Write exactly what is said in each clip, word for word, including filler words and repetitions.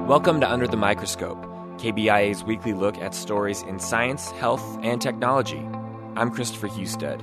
Welcome to Under the Microscope, K B I A's weekly look at stories in science, health, and technology. I'm Christopher Husted.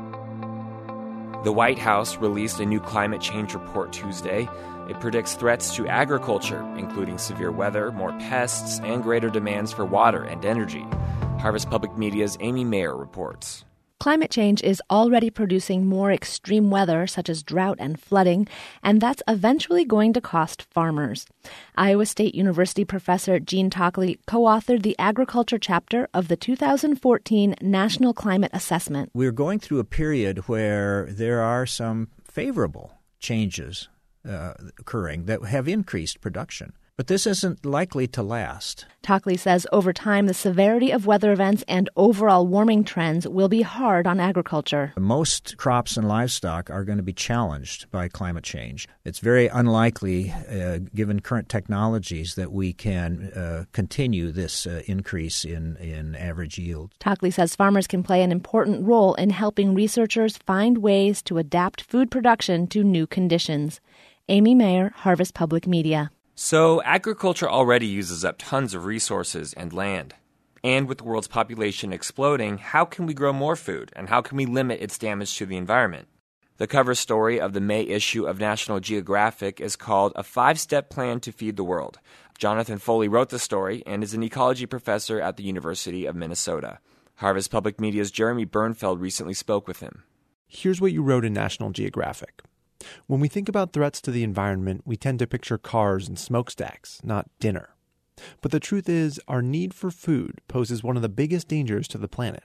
The White House released a new climate change report Tuesday. It predicts threats to agriculture, including severe weather, more pests, and greater demands for water and energy. Harvest Public Media's Amy Mayer reports. Climate change is already producing more extreme weather, such as drought and flooding, and that's eventually going to cost farmers. Iowa State University professor Jean Tockley co-authored the agriculture chapter of the two thousand fourteen National Climate Assessment. We're going through a period where there are some favorable changes uh, occurring that have increased production. But this isn't likely to last. Tockley says over time, the severity of weather events and overall warming trends will be hard on agriculture. Most crops and livestock are going to be challenged by climate change. It's very unlikely, uh, given current technologies, that we can uh, continue this uh, increase in, in average yield. Tockley says farmers can play an important role in helping researchers find ways to adapt food production to new conditions. Amy Mayer, Harvest Public Media. So, agriculture already uses up tons of resources and land. And with the world's population exploding, how can we grow more food, and how can we limit its damage to the environment? The cover story of the May issue of National Geographic is called A Five-Step Plan to Feed the World. Jonathan Foley wrote the story and is an ecology professor at the University of Minnesota. Harvest Public Media's Jeremy Bernfeld recently spoke with him. Here's what you wrote in National Geographic. When we think about threats to the environment, we tend to picture cars and smokestacks, not dinner. But the truth is, our need for food poses one of the biggest dangers to the planet.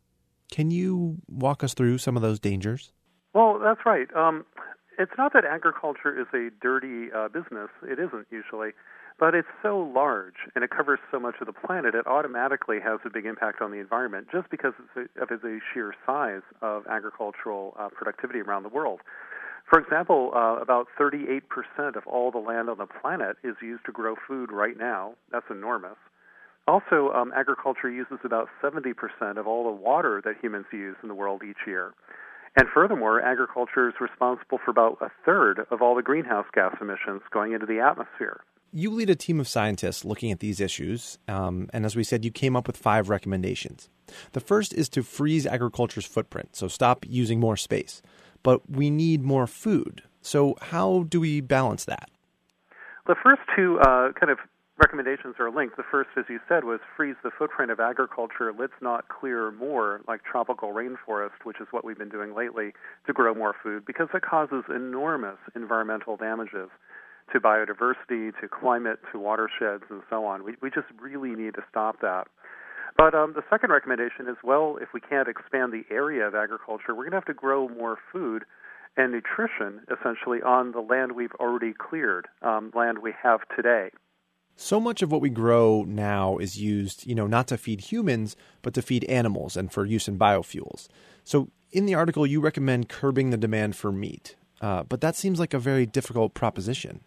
Can you walk us through some of those dangers? Well, that's right. Um, it's not that agriculture is a dirty uh, business. It isn't usually. But it's so large and it covers so much of the planet, it automatically has a big impact on the environment just because of the sheer size of agricultural uh, productivity around the world. For example, uh, about thirty-eight percent of all the land on the planet is used to grow food right now. That's enormous. Also, um, agriculture uses about seventy percent of all the water that humans use in the world each year. And furthermore, agriculture is responsible for about a third of all the greenhouse gas emissions going into the atmosphere. You lead a team of scientists looking at these issues, um, and as we said, you came up with five recommendations. The first is to freeze agriculture's footprint, so stop using more space. But we need more food. So how do we balance that? The first two uh, kind of recommendations are linked. The first, as you said, was freeze the footprint of agriculture. Let's not clear more like tropical rainforest, which is what we've been doing lately, to grow more food, because it causes enormous environmental damages to biodiversity, to climate, to watersheds, and so on. We, we just really need to stop that. But um, the second recommendation is, well, if we can't expand the area of agriculture, we're going to have to grow more food and nutrition, essentially, on the land we've already cleared, um, land we have today. So much of what we grow now is used, you know, not to feed humans, but to feed animals and for use in biofuels. So in the article, you recommend curbing the demand for meat. Uh, but that seems like a very difficult proposition.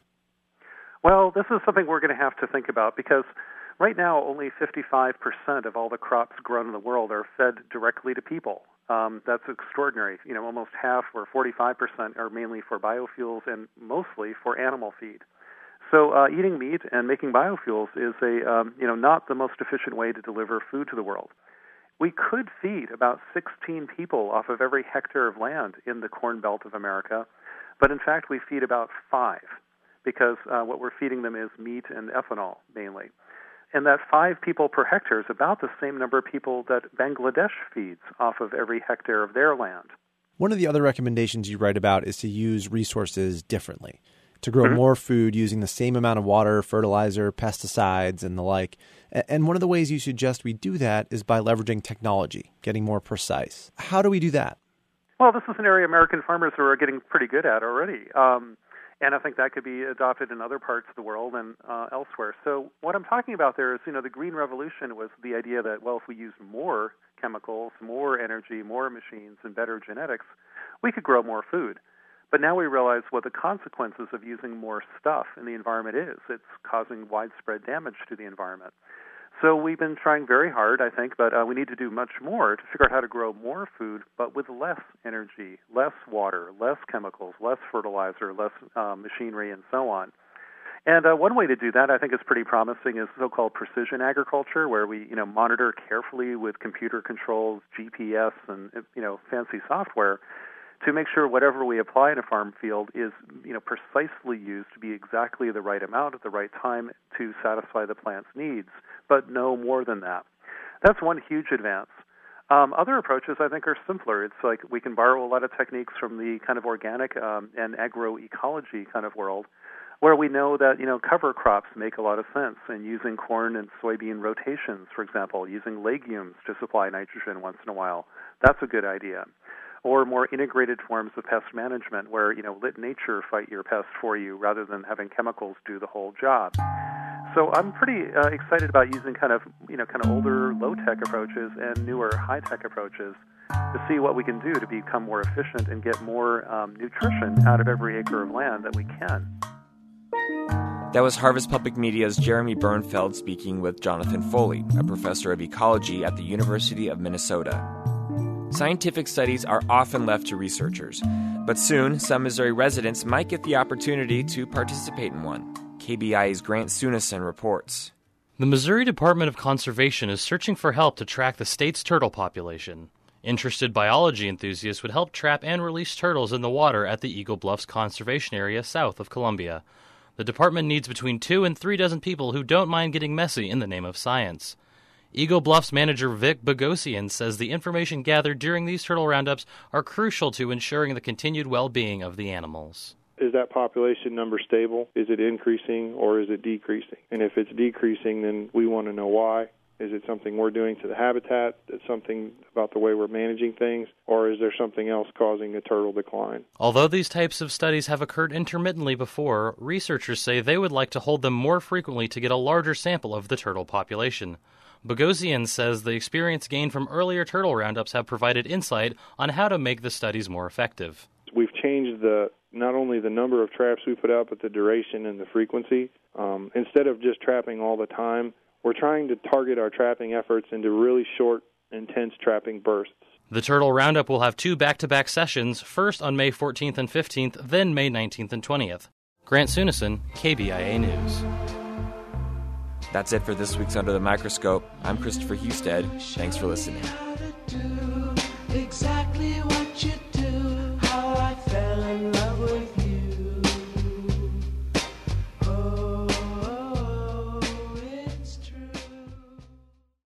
Well, this is something we're going to have to think about because right now, only fifty-five percent of all the crops grown in the world are fed directly to people. Um, that's extraordinary. You know, almost half or forty-five percent are mainly for biofuels and mostly for animal feed. So uh, eating meat and making biofuels is a um, you know not the most efficient way to deliver food to the world. We could feed about sixteen people off of every hectare of land in the Corn Belt of America, but in fact we feed about five because uh, what we're feeding them is meat and ethanol mainly. And that five people per hectare is about the same number of people that Bangladesh feeds off of every hectare of their land. One of the other recommendations you write about is to use resources differently, to grow mm-hmm. more food using the same amount of water, fertilizer, pesticides, and the like. And one of the ways you suggest we do that is by leveraging technology, getting more precise. How do we do that? Well, this is an area American farmers are getting pretty good at already. Um, And I think that could be adopted in other parts of the world and uh, elsewhere. So what I'm talking about there is, you know, the Green Revolution was the idea that, well, if we use more chemicals, more energy, more machines, and better genetics, we could grow more food. But now we realize what the consequences of using more stuff in the environment is. It's causing widespread damage to the environment. So we've been trying very hard, I think, but uh, we need to do much more to figure out how to grow more food, but with less energy, less water, less chemicals, less fertilizer, less uh, machinery, and so on. And uh, one way to do that, I think, is pretty promising, is so-called precision agriculture, where we, you know, monitor carefully with computer controls, G P S, and you know, fancy software, to make sure whatever we apply in a farm field is, you know, precisely used to be exactly the right amount at the right time to satisfy the plant's needs, but no more than that. That's one huge advance. Um, other approaches, I think, are simpler. It's like we can borrow a lot of techniques from the kind of organic um, and agroecology kind of world, where we know that, you know, cover crops make a lot of sense, and using corn and soybean rotations, for example, using legumes to supply nitrogen once in a while, that's a good idea. Or more integrated forms of pest management, where, you know, let nature fight your pest for you rather than having chemicals do the whole job. So I'm pretty uh, excited about using kind of, you know, kind of older low-tech approaches and newer high-tech approaches to see what we can do to become more efficient and get more um, nutrition out of every acre of land that we can. That was Harvest Public Media's Jeremy Bernfeld speaking with Jonathan Foley, a professor of ecology at the University of Minnesota. Scientific studies are often left to researchers, but soon some Missouri residents might get the opportunity to participate in one. K B I A's Grant Sunison reports. The Missouri Department of Conservation is searching for help to track the state's turtle population. Interested biology enthusiasts would help trap and release turtles in the water at the Eagle Bluffs Conservation Area south of Columbia. The department needs between two and three dozen people who don't mind getting messy in the name of science. Eagle Bluffs manager Vic Bogosian says the information gathered during these turtle roundups are crucial to ensuring the continued well-being of the animals. Is that population number stable? Is it increasing or is it decreasing? And if it's decreasing, then we want to know why. Is it something we're doing to the habitat? Is it something about the way we're managing things? Or is there something else causing a turtle decline? Although these types of studies have occurred intermittently before, researchers say they would like to hold them more frequently to get a larger sample of the turtle population. Bogosian says the experience gained from earlier turtle roundups have provided insight on how to make the studies more effective. We've changed the not only the number of traps we put out, but the duration and the frequency. Um, instead of just trapping all the time, we're trying to target our trapping efforts into really short, intense trapping bursts. The Turtle Roundup will have two back-to-back sessions, first on May fourteenth and fifteenth, then May nineteenth and twentieth. Grant Sunison, K B I A News. That's it for this week's Under the Microscope. I'm Christopher Husted. Thanks for listening.